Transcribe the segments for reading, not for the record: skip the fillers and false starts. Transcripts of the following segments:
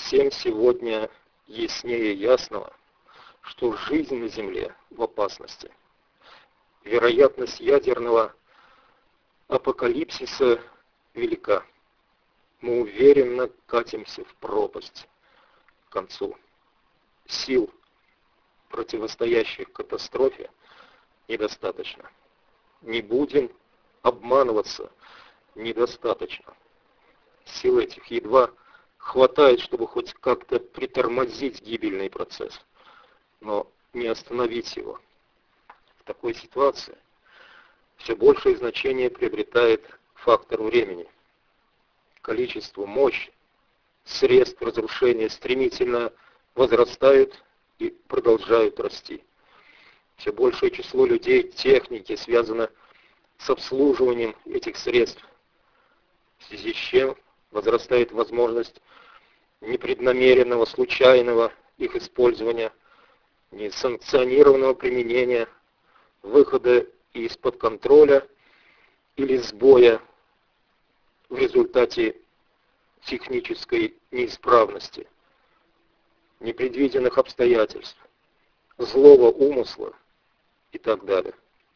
Всем сегодня яснее ясного, что жизнь на Земле в опасности. Вероятность ядерного апокалипсиса велика. Мы уверенно катимся в пропасть к концу. Сил, противостоящих катастрофе, недостаточно. Не будем обманываться, недостаточно. Сил этих едва хватает, чтобы хоть как-то притормозить гибельный процесс, но не остановить его. В такой ситуации все большее значение приобретает фактор времени. Количество, мощь, средств разрушения стремительно возрастают и продолжают расти. Все большее число людей, техники связано с обслуживанием этих средств, в связи с чем возрастает возможность непреднамеренного, случайного их использования, несанкционированного применения, выхода из-под контроля или сбоя в результате технической неисправности, непредвиденных обстоятельств, злого умысла и так далее.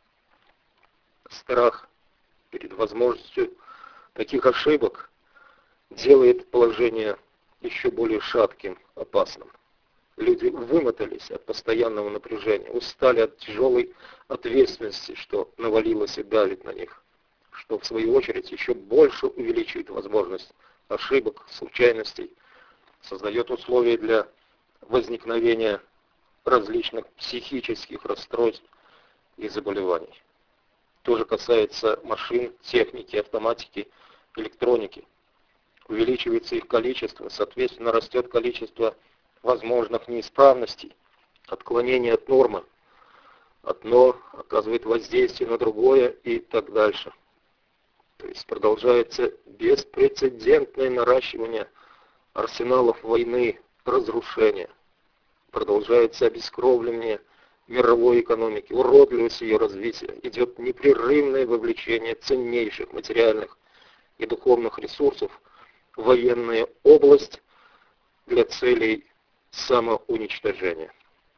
Страх перед возможностью таких ошибок делает положение еще более шатким, опасным. Люди вымотались от постоянного напряжения, устали от тяжелой ответственности, что навалилось и давит на них, что в свою очередь еще больше увеличивает возможность ошибок, случайностей, создает условия для возникновения различных психических расстройств и заболеваний. То же касается машин, техники, автоматики, электроники. Увеличивается их количество, соответственно, растет количество возможных неисправностей, отклонений от нормы. Одно оказывает воздействие на другое и так дальше. То есть продолжается беспрецедентное наращивание арсеналов войны, разрушения. Продолжается обескровливание мировой экономики, уродливость ее развития. Идет непрерывное вовлечение ценнейших материальных и духовных ресурсов в военную область для целей самоуничтожения.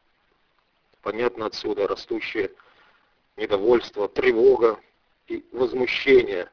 Понятно отсюда растущее недовольство, тревога и возмущение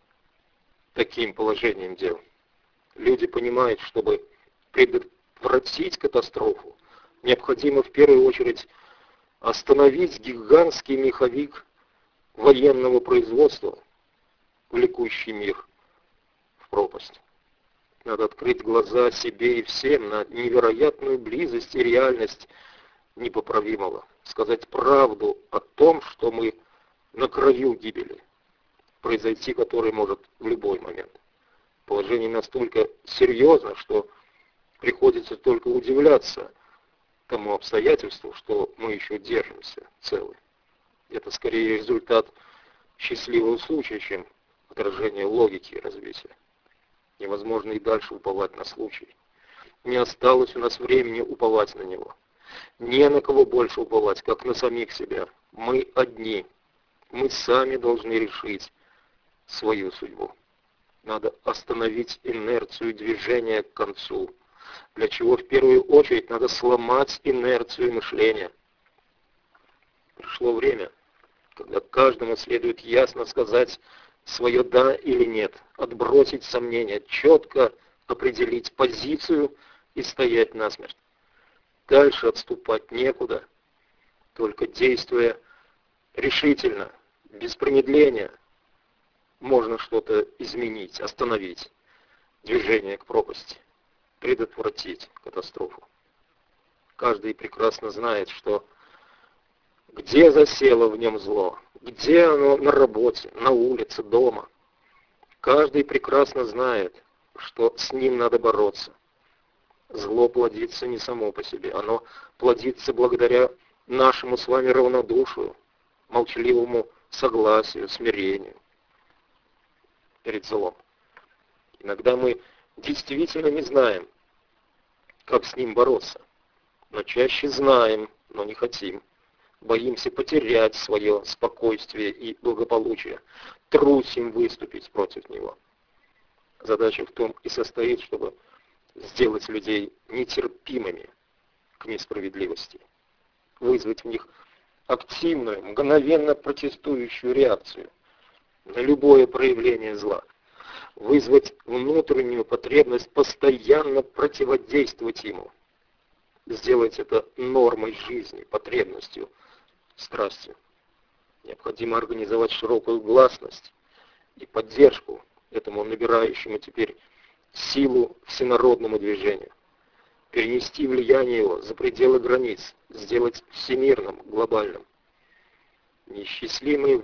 таким положением дел. Люди понимают, чтобы предотвратить катастрофу, необходимо в первую очередь остановить гигантский меховик военного производства, влекущий мир в пропасть. Надо открыть глаза себе и всем на невероятную близость и реальность непоправимого. Сказать правду о том, что мы на краю гибели, произойти которой может в любой момент. Положение настолько серьезно, что приходится только удивляться тому обстоятельству, что мы еще держимся целы. Это скорее результат счастливого случая, чем отражение логики развития. Невозможно и дальше уповать на случай. Не осталось у нас времени уповать на него. Не на кого больше уповать, как на самих себя. Мы одни. Мы сами должны решить свою судьбу. Надо остановить инерцию движения к концу, для чего в первую очередь надо сломать инерцию мышления. Пришло время, когда каждому следует ясно сказать свое «да» или «нет», отбросить сомнения, четко определить позицию и стоять насмерть. Дальше отступать некуда, только действуя решительно, без промедления, можно что-то изменить, остановить движение к пропасти, предотвратить катастрофу. Каждый прекрасно знает, что где засело в нем зло, где оно на работе, на улице, дома. Каждый прекрасно знает, что с ним надо бороться. Зло плодится не само по себе, оно плодится благодаря нашему с вами равнодушию, молчаливому согласию, смирению перед злом. Иногда мы действительно не знаем, как с ним бороться, но чаще знаем, но не хотим. Боимся потерять свое спокойствие и благополучие, трусим выступить против него. Задача в том и состоит, чтобы сделать людей нетерпимыми к несправедливости, вызвать в них активную, мгновенно протестующую реакцию на любое проявление зла, вызвать внутреннюю потребность постоянно противодействовать ему, сделать это нормой жизни, потребностью, страстью. Необходимо организовать широкую гласность и поддержку этому набирающему теперь силу всенародному движению, перенести влияние его за пределы границ, сделать всемирным, глобальным. Неисчислимые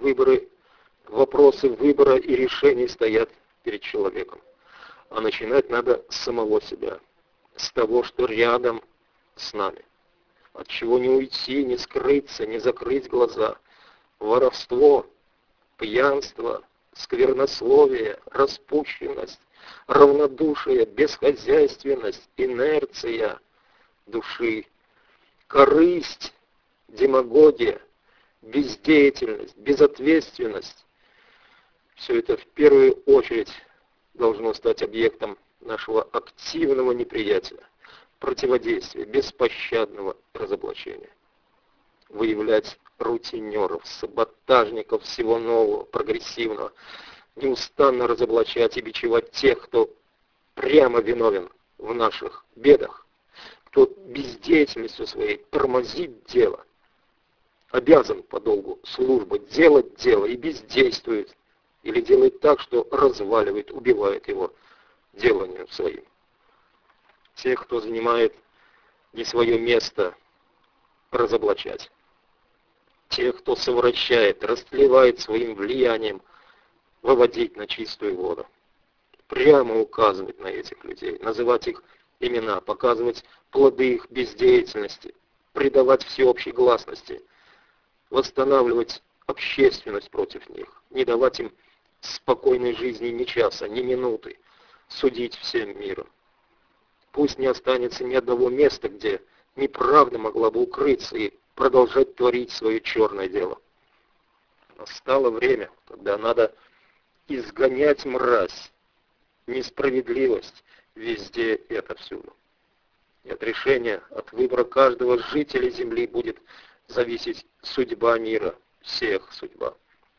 вопросы выбора и решений стоят перед человеком. А начинать надо с самого себя, с того, что рядом с нами. От чего не уйти, не скрыться, не закрыть глаза. Воровство, пьянство, сквернословие, распущенность, равнодушие, бесхозяйственность, инерция души, корысть, демагогия, бездеятельность, безответственность. Все это в первую очередь должно стать объектом нашего активного неприятия, противодействия, беспощадного разоблачения. Выявлять рутинеров, саботажников всего нового, прогрессивного, неустанно разоблачать и бичевать тех, кто прямо виновен в наших бедах, кто бездеятельностью своей тормозит дело, обязан по долгу службы делать дело и бездействует, или делает так, что разваливает, убивает его деланием своим. Тех, кто занимает не свое место, разоблачать. Тех, кто совращает, растлевает своим влиянием, выводить на чистую воду. Прямо указывать на этих людей, называть их имена, показывать плоды их бездеятельности, придавать всеобщей гласности, восстанавливать общественность против них, не давать им спокойной жизни ни часа, ни минуты, судить всем миром. Пусть не останется ни одного места, где неправда могла бы укрыться и продолжать творить свое черное дело. Настало время, когда надо изгонять мразь, несправедливость везде и отовсюду. И от решения, от выбора каждого жителя земли будет зависеть судьба мира, всех судьба.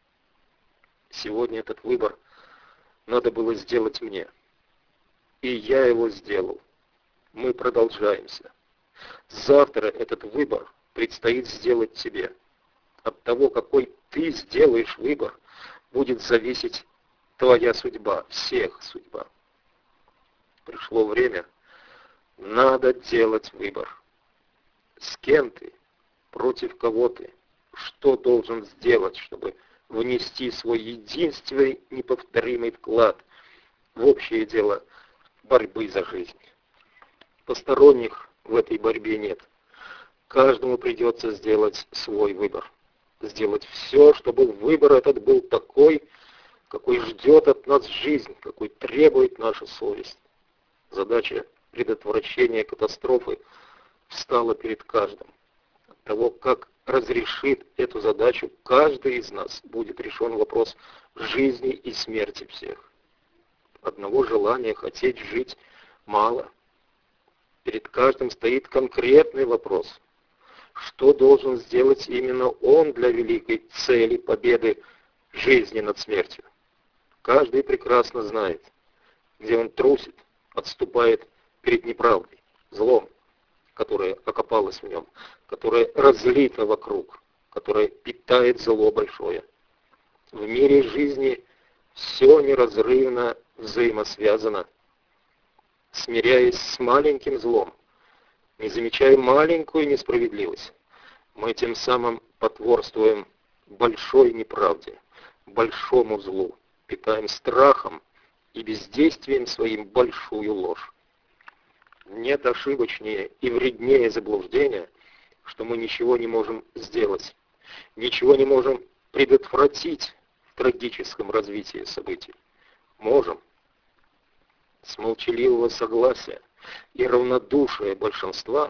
Сегодня этот выбор надо было сделать мне. И я его сделал. Мы продолжаемся. Завтра этот выбор предстоит сделать тебе. От того, какой ты сделаешь выбор, будет зависеть твоя судьба, всех судьба. Пришло время, надо делать выбор. С кем ты, против кого ты, что должен сделать, чтобы внести свой единственный неповторимый вклад в общее дело борьбы за жизнь. Посторонних в этой борьбе нет. Каждому придется сделать свой выбор. Сделать все, чтобы выбор этот был такой, какой ждет от нас жизнь, какой требует наша совесть. Задача предотвращения катастрофы встала перед каждым. От того, как разрешит эту задачу каждый из нас, будет решен вопрос жизни и смерти всех. Одного желания хотеть жить мало. Перед каждым стоит конкретный вопрос. Что должен сделать именно он для великой цели победы жизни над смертью? Каждый прекрасно знает, где он трусит, отступает перед неправдой, злом, которое окопалось в нем, которое разлито вокруг, которое питает зло большое. В мире жизни все неразрывно взаимосвязано. Смиряясь с маленьким злом, не замечая маленькую несправедливость, мы тем самым потворствуем большой неправде, большому злу, питаем страхом и бездействием своим большую ложь. Нет ошибочнее и вреднее заблуждения, что мы ничего не можем сделать, ничего не можем предотвратить в трагическом развитии событий. Можем. С молчаливого согласия и равнодушия большинства,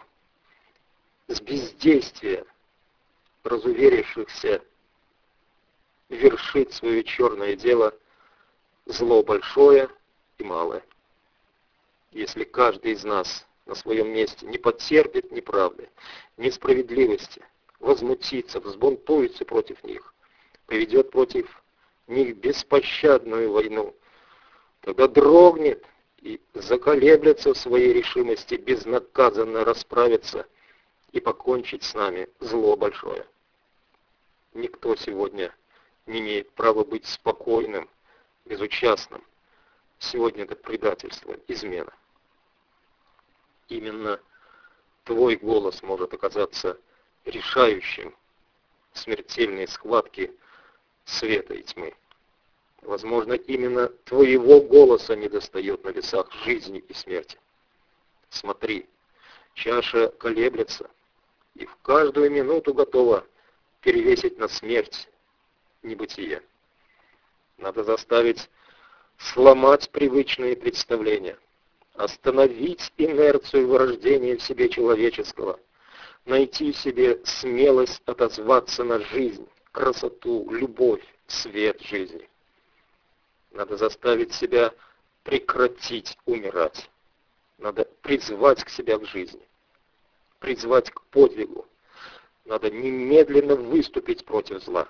с бездействия разуверившихся вершить свое черное дело зло большое и малое. если каждый из нас на своем месте не потерпит неправды, несправедливости, возмутится, взбунтуется против них, поведет против них беспощадную войну, тогда дрогнет и заколеблется в своей решимости безнаказанно расправиться и покончить с нами зло большое. Никто сегодня не имеет права быть спокойным, безучастным. Сегодня это предательство, измена. Именно твой голос может оказаться решающим в смертельной схватке света и тьмы. Возможно, именно твоего голоса недостает на весах жизни и смерти. Смотри, чаша колеблется, и в каждую минуту готова перевесить на смерть небытие. Надо заставить сломать привычные представления, остановить инерцию вырождения в себе человеческого, найти в себе смелость отозваться на жизнь, красоту, любовь, свет жизни. Надо заставить себя прекратить умирать. Надо призвать к себя к жизни, призвать к подвигу. Надо немедленно выступить против зла,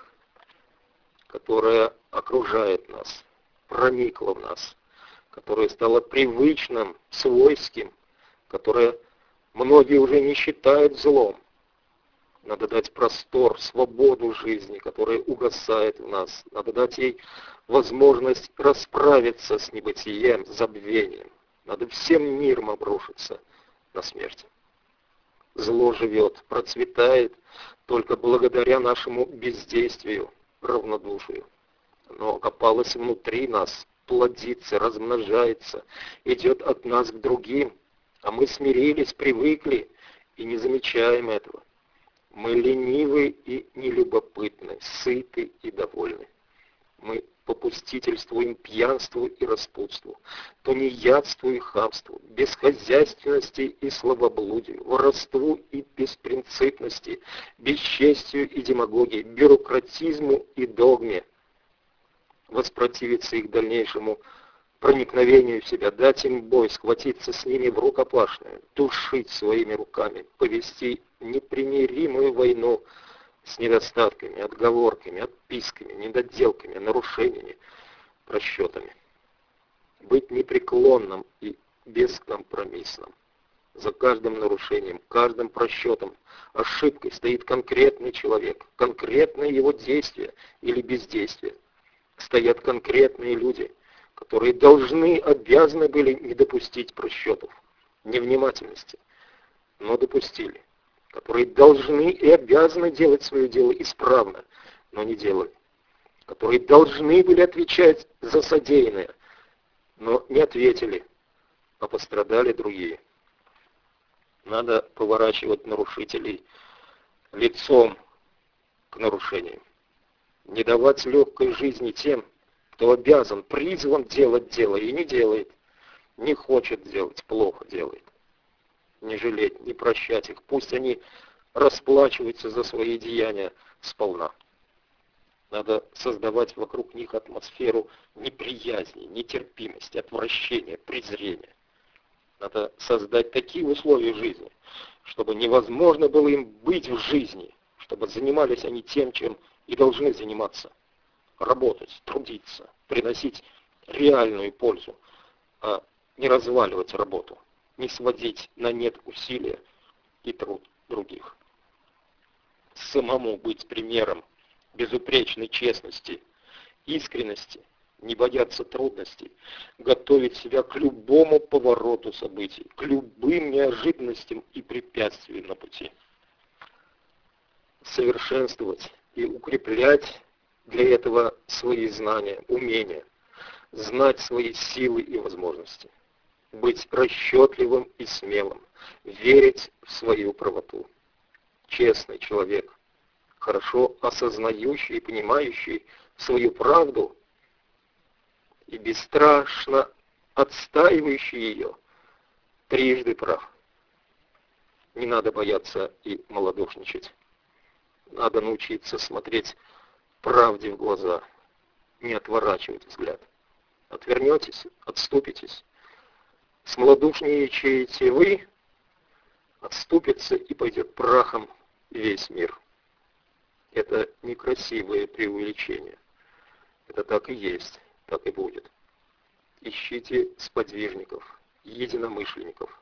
которое окружает нас, проникло в нас, которое стало привычным, свойским, которое многие уже не считают злом. Надо дать простор, свободу жизни, которая угасает в нас. Надо дать ей возможность расправиться с небытием, забвением. Надо всем миром обрушиться на смерть. Зло живет, процветает только благодаря нашему бездействию, равнодушию. Оно окопалось внутри нас, плодится, размножается, идет от нас к другим, а мы смирились, привыкли и не замечаем этого. Мы ленивы и нелюбопытны, сыты и довольны. Мы попустительствуем пьянству и распутству, тунеядству и хамству, бесхозяйственности и словоблудию, воровству и беспринципности, бесчестию и демагогии, бюрократизму и догме. Воспротивиться их дальнейшему проникновению в себя, дать им бой, схватиться с ними в рукопашную, душить своими руками, повести непримиримую войну с недостатками, отговорками, отписками, недоделками, нарушениями, просчетами. Быть непреклонным и бескомпромиссным. За каждым нарушением, каждым просчетом, ошибкой стоит конкретный человек, конкретное его действие или бездействие. Стоят конкретные люди, которые должны, обязаны были не допустить просчетов, невнимательности, но допустили. Которые должны и обязаны делать свое дело исправно, но не делали. Которые должны были отвечать за содеянное, но не ответили, а пострадали другие. Надо поворачивать нарушителей лицом к нарушениям. Не давать легкой жизни тем, кто обязан, призван делать дело и не делает, не хочет делать, плохо делает. Не жалеть, не прощать их. Пусть они расплачиваются за свои деяния сполна. Надо создавать вокруг них атмосферу неприязни, нетерпимости, отвращения, презрения. Надо создать такие условия жизни, чтобы невозможно было им быть в жизни, чтобы занимались они тем, чем и должны заниматься. Работать, трудиться, приносить реальную пользу, а не разваливать работу, не сводить на нет усилия и труд других. Самому быть примером безупречной честности, искренности, не бояться трудностей, готовить себя к любому повороту событий, к любым неожиданностям и препятствиям на пути. Совершенствовать и укреплять для этого свои знания, умения, знать свои силы и возможности, быть расчетливым и смелым, верить в свою правоту. Честный человек, хорошо осознающий и понимающий свою правду и бесстрашно отстаивающий ее, трижды прав. Не надо бояться и малодушничать. Надо научиться смотреть правде в глаза, не отворачивать взгляд. Отвернетесь, отступитесь, Смолодушничаете вы, отступится и пойдет прахом весь мир. Это некрасивое преувеличение. Это так и есть, так и будет. Ищите сподвижников, единомышленников.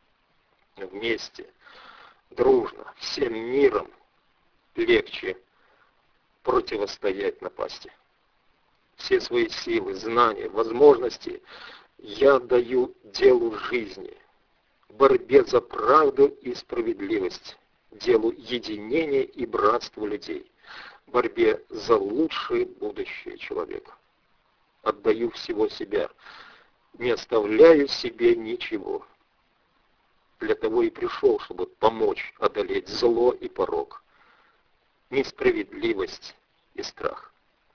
Вместе, дружно, всем миром легче противостоять напасти. Все свои силы, знания, возможности я даю делу жизни, борьбе за правду и справедливость, делу единения и братства людей, борьбе за лучшее будущее человека. Отдаю всего себя, не оставляю себе ничего. Для того и пришел, чтобы помочь одолеть зло и порок, несправедливость и страх.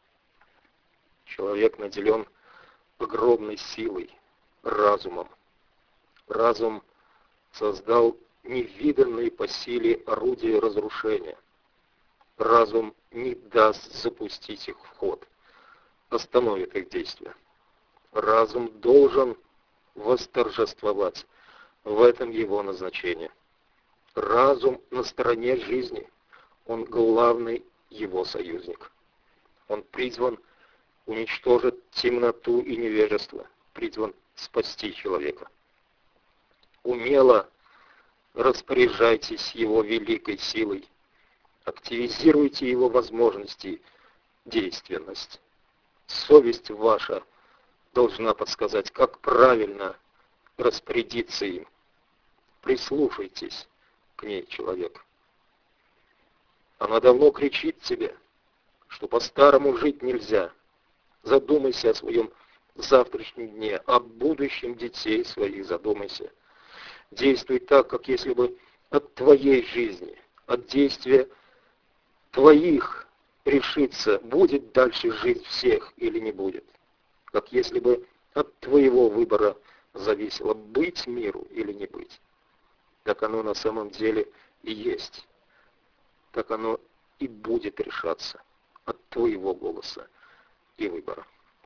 Человек наделен огромной силой, разумом. Разум создал невиданные по силе орудия разрушения. Разум не даст запустить их в ход, остановит их действия. Разум должен восторжествовать. В этом его назначение. Разум на стороне жизни. Он главный его союзник. Он призван уничтожить темноту и невежество. Призван спасти человека. Умело распоряжайтесь его великой силой. Активизируйте его возможности, действенность. Совесть ваша должна подсказать, как правильно распорядиться им. Прислушайтесь к ней, человек. Она давно кричит тебе, что по-старому жить нельзя. Задумайся о своем завтрашнем дне, о будущем детей своих задумайся. Действуй так, как если бы от твоей жизни, от действия твоих решиться, будет дальше жить всех или не будет. Как если бы от твоего выбора зависело, быть миру или не быть. Так оно на самом деле и есть. Так оно и будет решаться от твоего голоса и выбора.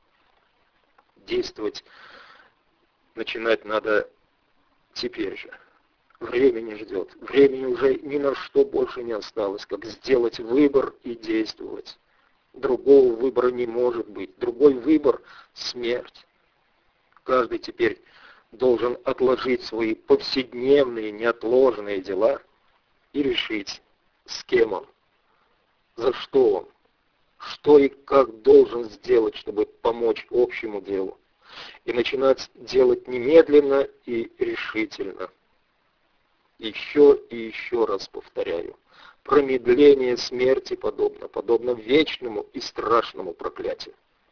Действовать начинать надо теперь же. Время не ждет. Времени уже ни на что больше не осталось, как сделать выбор и действовать. Другого выбора не может быть. Другой выбор — смерть. Каждый теперь должен отложить свои повседневные, неотложные дела и решить, с кем он, за что он, что и как должен сделать, чтобы помочь общему делу, и начинать делать немедленно и решительно. Еще и еще раз повторяю, промедление смерти подобно вечному и страшному проклятию.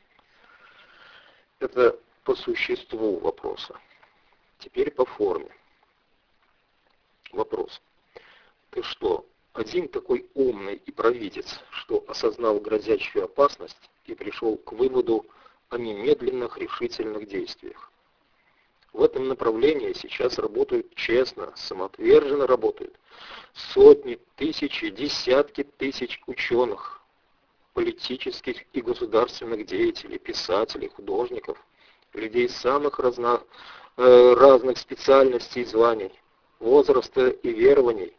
Это по существу вопроса. Теперь по форме. Вопрос. Ты что, один такой умный и провидец, что осознал грозящую опасность и пришел к выводу о немедленных решительных действиях? В этом направлении сейчас работают честно, самоотверженно работают сотни, тысячи, десятки тысяч ученых, политических и государственных деятелей, писателей, художников, людей самых разных специальностей и званий, возраста и верований.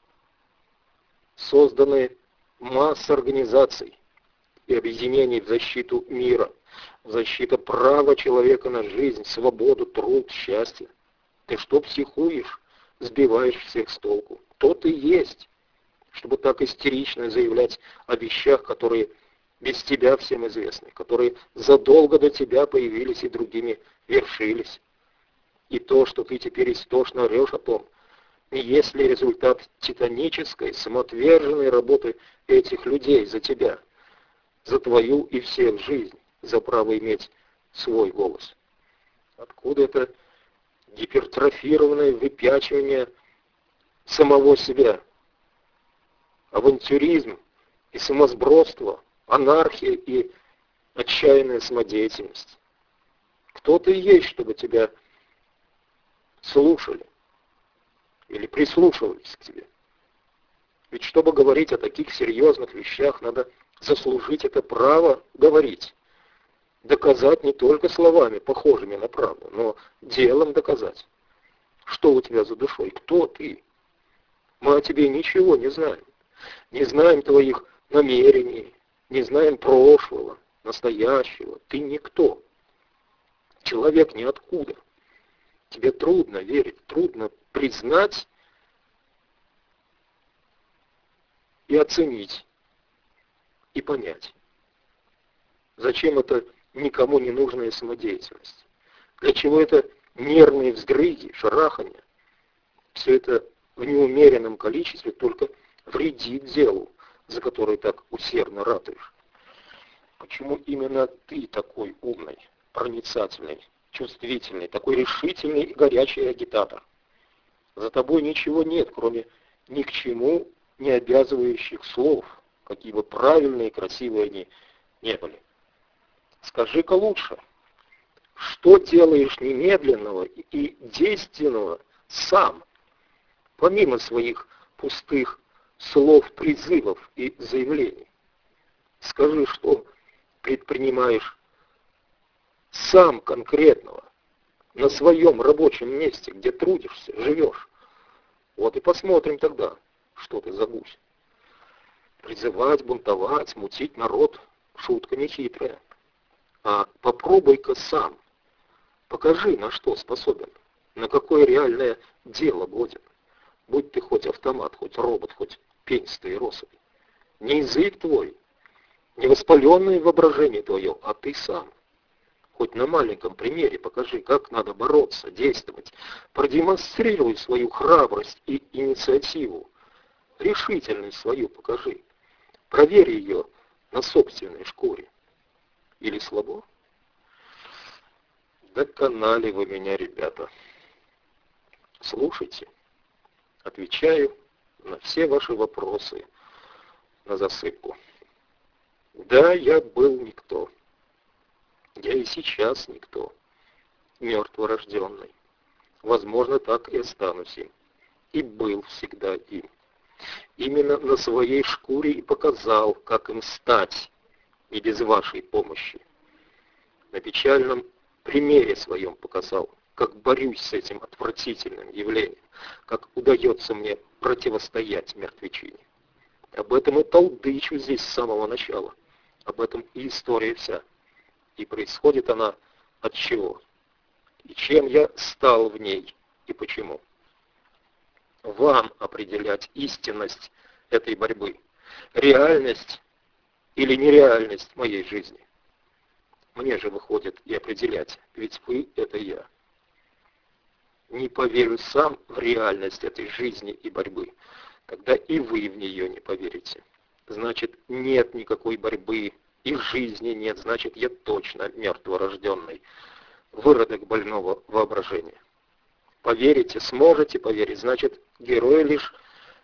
Созданы масса организаций и объединений в защиту мира, в защиту права человека на жизнь, свободу, труд, счастье. Ты что психуешь, сбиваешь всех с толку? Кто ты есть, чтобы так истерично заявлять о вещах, которые без тебя всем известны, которые задолго до тебя появились и другими вершились? И то, что ты теперь истошно орешь о том, есть ли результат титанической, самоотверженной работы этих людей за тебя, за твою и всех жизнь, за право иметь свой голос? Откуда это гипертрофированное выпячивание самого себя? Авантюризм и самосбродство, анархия и отчаянная самодеятельность. Кто ты есть, чтобы тебя слушали или прислушивались к тебе? Ведь чтобы говорить о таких серьезных вещах, надо заслужить это право говорить. доказать не только словами, похожими на правду, но делом доказать. Что у тебя за душой? Кто ты? Мы о тебе ничего не знаем. Не знаем твоих намерений, не знаем прошлого, настоящего. Ты никто. Человек ниоткуда. Тебе трудно верить, трудно признать и оценить, и понять. Зачем это никому не нужная самодеятельность? Для чего это нервные вздрыги, шараханье? Все это в неумеренном количестве только вредит делу, за которое так усердно ратуешь. Почему именно ты такой умный, проницательный, чувствительный, такой решительный и горячий агитатор? За тобой ничего нет, кроме ни к чему не обязывающих слов, какие бы правильные и красивые они не были. Скажи-ка лучше, что делаешь немедленного и действенного сам, помимо своих пустых слов, призывов и заявлений? Скажи, что предпринимаешь сам конкретного, на своем рабочем месте, где трудишься, живешь. Вот и посмотрим тогда, что ты за гусь. Призывать, бунтовать, мутить народ — шутка нехитрая. А попробуй-ка сам. Покажи, на что способен, на какое реальное дело годен. Будь ты хоть автомат, хоть робот, хоть пень с твоей россыпи. Не язык твой, не воспаленное воображение твое, а ты сам. Хоть на маленьком примере покажи, как надо бороться, действовать. Продемонстрируй свою храбрость и инициативу. Решительность свою покажи. Проверь ее на собственной шкуре. Или слабо? Доконали вы меня, ребята. Слушайте. Отвечаю на все ваши вопросы на засыпку. Да, я был никто. Я и сейчас никто. Мертворожденный. Возможно, так и останусь им. И был всегда им. Именно на своей шкуре и показал, как им стать, и без вашей помощи. На печальном примере своем показал, как борюсь с этим отвратительным явлением, как удается мне противостоять мертвечине. Об этом и толдычу здесь с самого начала. Об этом и история вся. И происходит она от чего? И чем я стал в ней, и почему? Вам определять истинность этой борьбы, реальность или нереальность моей жизни. Мне же выходит и определять, ведь вы — это я. Не поверю сам в реальность этой жизни и борьбы, тогда и вы в нее не поверите. Значит, нет никакой борьбы, и жизни нет, значит, я точно мертворожденный, выродок больного воображения. Поверите, сможете поверить, значит, герой лишь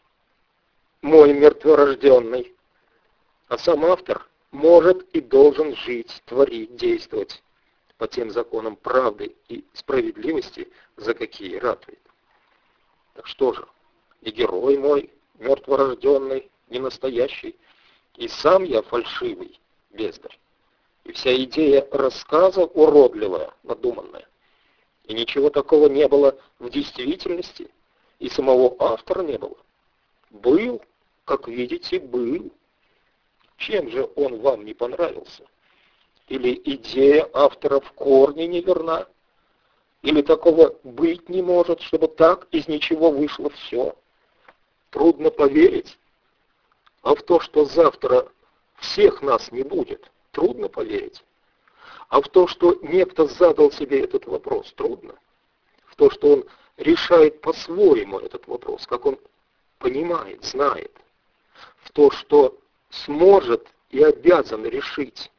мой мертворожденный, а сам автор может и должен жить, творить, действовать по тем законам правды и справедливости, за какие ратует. Так что же, и герой мой мертворожденный, не настоящий, и сам я фальшивый бездарь, и вся идея рассказа уродливая, надуманная, и ничего такого не было в действительности, и самого автора не было. Был, как видите, был. Чем же он вам не понравился? Или идея автора в корне неверна? Или такого быть не может, чтобы так из ничего вышло все? Трудно поверить. А в то, что завтра всех нас не будет, трудно поверить. А в то, что некто задал себе этот вопрос, трудно. В то, что он решает по-своему этот вопрос, как он понимает, знает. В то, что сможет и обязан решить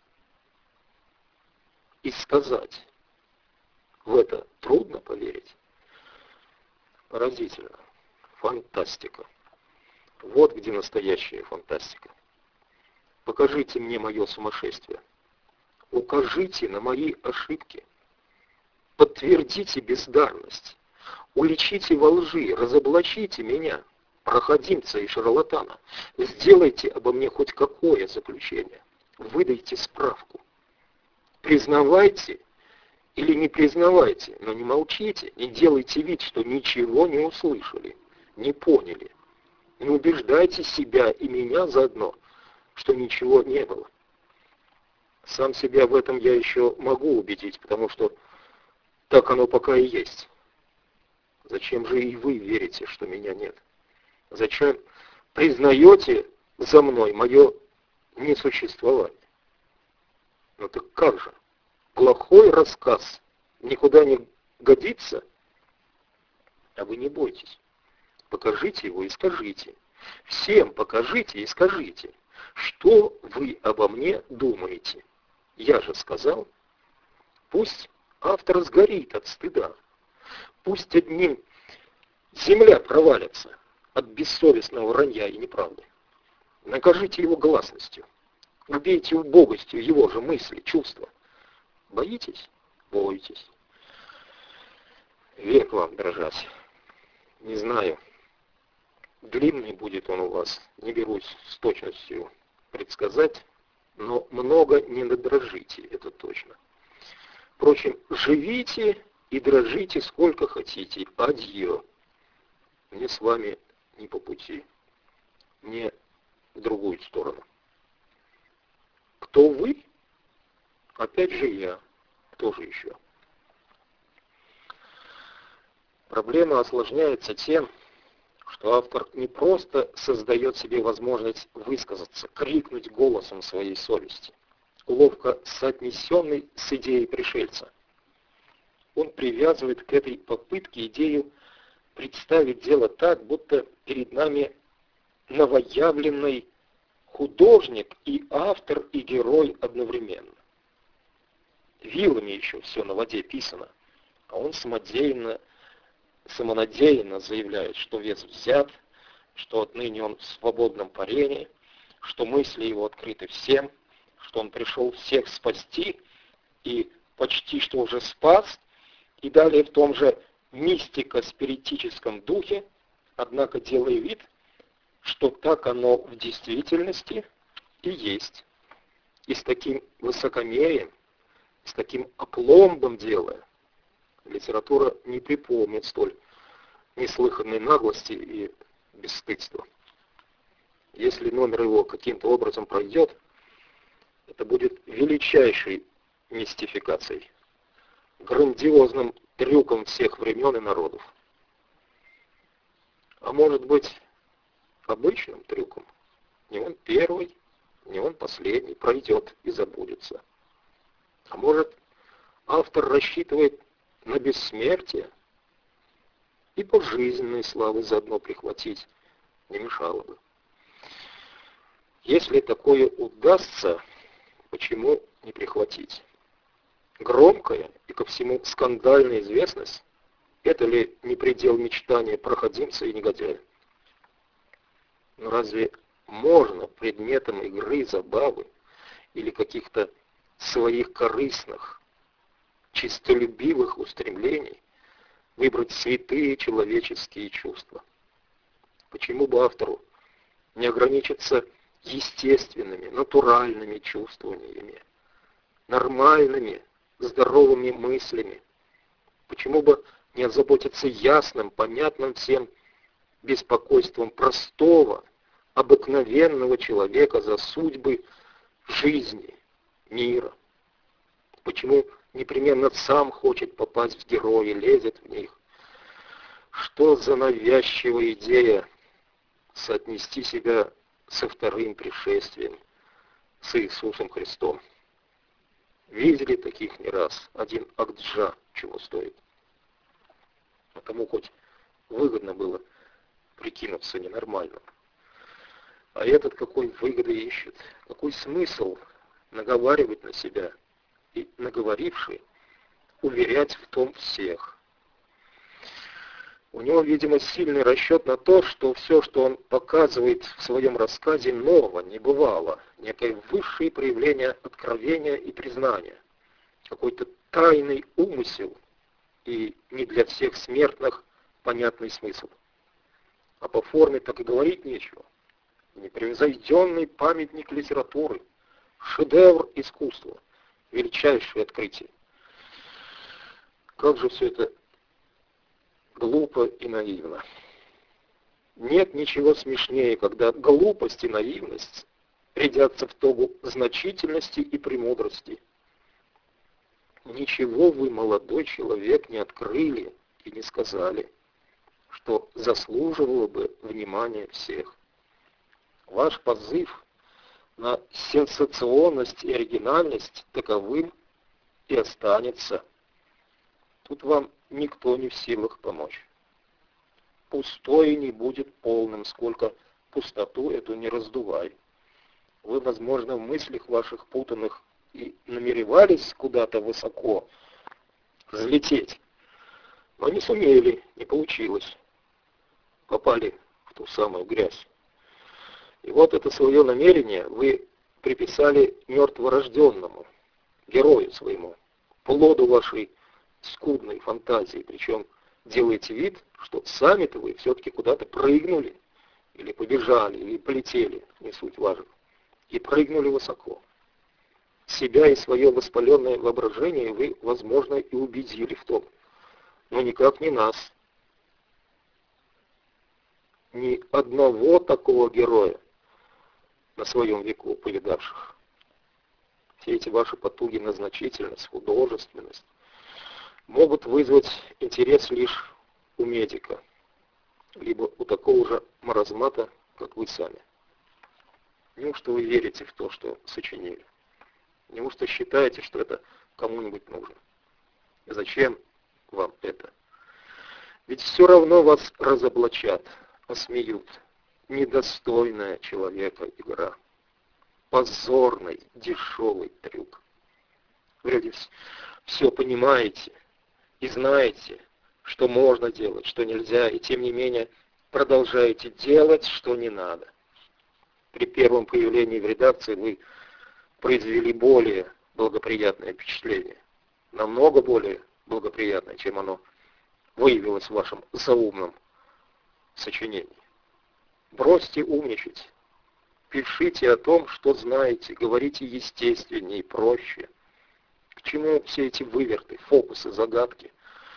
и сказать. В это трудно поверить. Поразительно. Фантастика. Вот где настоящая фантастика. Покажите мне мое сумасшествие. Укажите на мои ошибки. Подтвердите бездарность. Уличите во лжи, разоблачите меня, проходимца и шарлатана. Сделайте обо мне хоть какое заключение. Выдайте справку. Признавайте или не признавайте, но не молчите, не делайте вид, что ничего не услышали, не поняли. Не убеждайте себя и меня заодно, что ничего не было. Сам себя в этом я еще могу убедить, потому что так оно пока и есть. Зачем же и вы верите, что меня нет? Зачем признаете за мной мое несуществование? Ну так как же? Плохой рассказ никуда не годится? А вы не бойтесь. Покажите его и скажите. Всем покажите и скажите, что вы обо мне думаете. Я же сказал, пусть автор сгорит от стыда. Пусть одним земля провалится от бессовестного вранья и неправды. Накажите его гласностью. Убейте убогостью его же мысли, чувства. Боитесь? Бойтесь. Век вам дрожать. Не знаю. Длинный будет он у вас, не берусь с точностью предсказать, но много не надрожите, это точно. Впрочем, живите и дрожите сколько хотите. Адьё. Мне с вами не по пути. Мне в другую сторону. Кто вы? Опять же я. Кто же еще? Проблема осложняется тем, что автор не просто создает себе возможность высказаться, крикнуть голосом своей совести, ловко соотнесенный с идеей пришельца. Он привязывает к этой попытке идею представить дело так, будто перед нами новоявленный художник и автор, и герой одновременно. Вилами еще все на воде писано, а он самонадеянно заявляет, что вес взят, что отныне он в свободном парении, что мысли его открыты всем, что он пришел всех спасти и почти что уже спас, и далее в том же мистико-спиритическом духе, однако делая вид, что так оно в действительности и есть. И с таким высокомерием, с таким опломбом делая, литература не припомнит столь неслыханной наглости и бесстыдства. Если номер его каким-то образом пройдет, это будет величайшей мистификацией, грандиозным трюком всех времен и народов. А может быть, обычным трюком. Не он первый, не он последний, пройдет и забудется. А может, автор рассчитывает на бессмертие и пожизненной славы заодно прихватить не мешало бы. Если такое удастся, почему не прихватить? Громкая и ко всему скандальная известность — это ли не предел мечтания проходимца и негодяя? Но разве можно предметом игры, забавы или каких-то своих корыстных, чистолюбивых устремлений выбрать святые человеческие чувства? Почему бы автору не ограничиться естественными, натуральными чувствованиями, нормальными, здоровыми мыслями? Почему бы не озаботиться ясным, понятным всем беспокойством простого, обыкновенного человека за судьбы жизни, мира? Почему непременно сам хочет попасть в герои, лезет в них? Что за навязчивая идея соотнести себя со вторым пришествием, с Иисусом Христом? Видели таких не раз. Один Акджа чего стоит. А кому хоть выгодно было прикинуться ненормальным. А этот какой выгоды ищет, какой смысл наговаривать на себя и, наговоривший, уверять в том всех. У него, видимо, сильный расчет на то, что все, что он показывает в своем рассказе, нового, не бывало, некое высшее проявление откровения и признания, какой-то тайный умысел и не для всех смертных понятный смысл. А по форме так и говорить нечего. Непревзойденный памятник литературы, шедевр искусства, величайшее открытие. Как же все это глупо и наивно. Нет ничего смешнее, когда глупость и наивность рядятся в тогу значительности и премудрости. Ничего вы, молодой человек, не открыли и не сказали, что заслуживало бы внимания всех. Ваш позыв на сенсационность и оригинальность таковым и останется. Тут вам никто не в силах помочь. Пустое не будет полным, сколько пустоту эту не раздувай. Вы, возможно, в мыслях ваших путанных и намеревались куда-то высоко взлететь, но не сумели, не получилось. Попали в ту самую грязь. И вот это свое намерение вы приписали мертворожденному, герою своему, плоду вашей скудной фантазии, причем делаете вид, что сами-то вы все-таки куда-то прыгнули, или побежали, или полетели, не суть важно, и прыгнули высоко. Себя и свое воспаленное воображение вы, возможно, и убедили в том, но никак не нас. Ни одного такого героя на своем веку повидавших. Все эти ваши потуги на значительность, художественность могут вызвать интерес лишь у медика, либо у такого же маразмата, как вы сами. Неужто вы верите в то, что сочинили? Неужто считаете, что это кому-нибудь нужно? Зачем вам это? Ведь все равно вас разоблачат, осмеют. Недостойная человека игра. Позорный, дешевый трюк. Вроде все понимаете и знаете, что можно делать, что нельзя, и тем не менее продолжаете делать, что не надо. При первом появлении в редакции вы произвели более благоприятное впечатление, намного более благоприятное, чем оно выявилось в вашем заумном сочинении. Бросьте умничать, пишите о том, что знаете, говорите естественнее и проще. К чему все эти выверты, фокусы, загадки?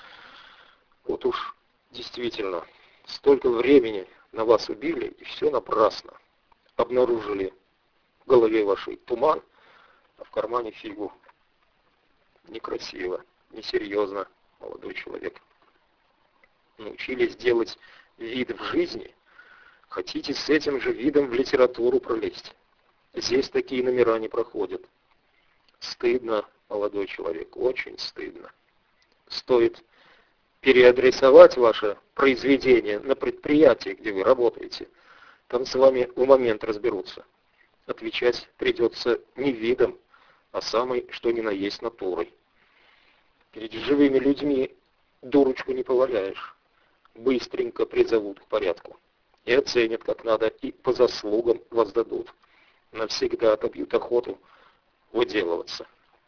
Вот уж действительно, столько времени на вас убили, и все напрасно. Обнаружили в голове вашей туман, а в кармане фигу. Некрасиво, несерьезно, молодой человек. Научились делать вид в жизни, хотите с этим же видом в литературу пролезть. Здесь такие номера не проходят. Стыдно, молодой человек, очень стыдно. Стоит переадресовать ваше произведение на предприятие, где вы работаете. Там с вами в момент разберутся. Отвечать придется не видом, а самой, что ни на есть, натурой. Перед живыми людьми дурочку не поваляешь. Быстренько призовут к порядку. И оценят как надо, и по заслугам воздадут. Навсегда отобьют охоту выделываться.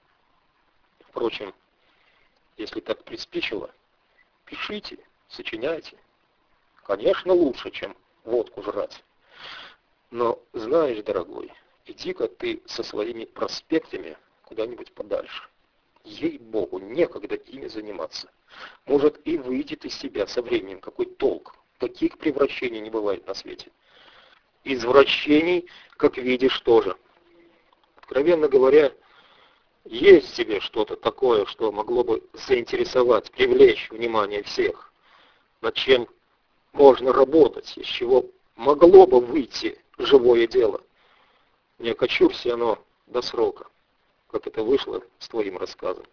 Впрочем, если так приспичило, пишите, сочиняйте. Конечно, лучше, чем водку жрать. Но, знаешь, дорогой, иди-ка ты со своими проспектами куда-нибудь подальше. Ей-богу, некогда ими заниматься. Может, и выйдет из себя со временем какой толк. Таких превращений не бывает на свете. Извращений, как видишь, тоже. Откровенно говоря, есть в тебе что-то такое, что могло бы заинтересовать, привлечь внимание всех, над чем можно работать, из чего могло бы выйти живое дело. Не окочурься оно до срока, как это вышло с твоим рассказом.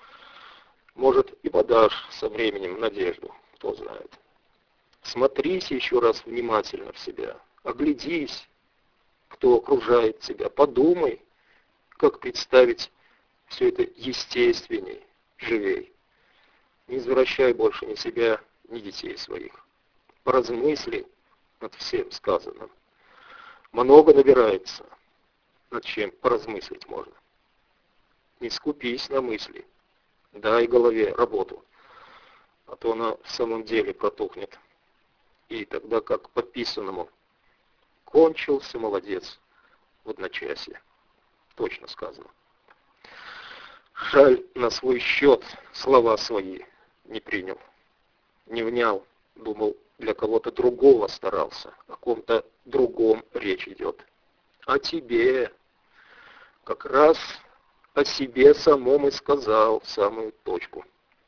Может, и подашь со временем надежду, кто знает. Смотрись еще раз внимательно в себя, оглядись, кто окружает тебя, подумай, как представить все это естественней, живей. Не извращай больше ни себя, ни детей своих. Поразмысли над всем сказанным. Много набирается, над чем поразмыслить можно. Не скупись на мысли, дай голове работу, а то она в самом деле протухнет. И тогда как по писанному: кончился молодец в одночасье. Точно сказано. Жаль, на свой счет слова свои не принял, не внял, думал, для кого-то другого старался, о ком-то другом речь идет. А тебе, как раз о себе самом и сказал в самую точку.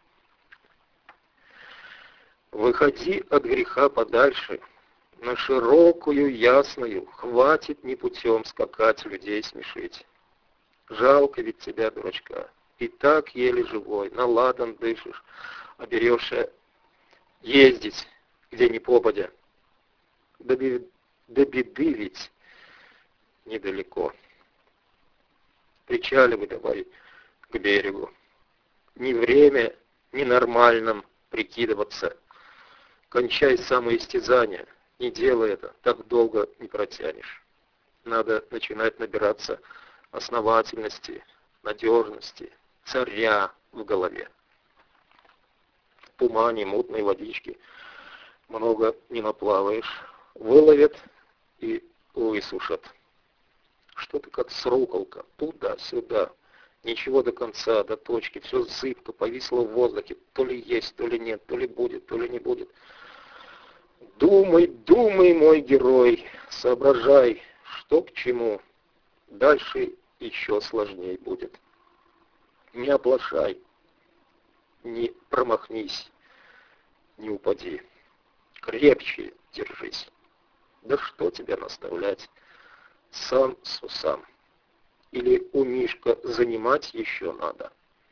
Выходи от греха подальше, на широкую, ясную, хватит ни путем скакать, людей смешить. Жалко ведь тебя, дурачка, и так еле живой, на ладан дышишь, а берешься ездить, где ни попадя. До беды ведь недалеко. Причаливай давай к берегу. Ни время, ни нормальным прикидываться. Кончай самоистязание, не делай это, так долго не протянешь. Надо начинать набираться основательности, надежности, царя в голове. В тумане, мутной водички много не наплаваешь. Выловят и высушат. Что ты как сруколка, туда-сюда. Ничего до конца, до точки, все зыбко, повисло в воздухе. То ли есть, то ли нет, то ли будет, то ли не будет. Думай, думай, мой герой, соображай, что к чему. Дальше еще сложнее будет. Не оплошай, не промахнись, не упади. Крепче держись. Да что тебя наставлять? Сам с усам. Или у Мишка занимать еще надо?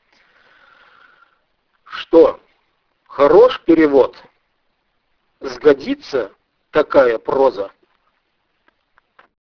Что, хорош перевод? Сгодится такая проза?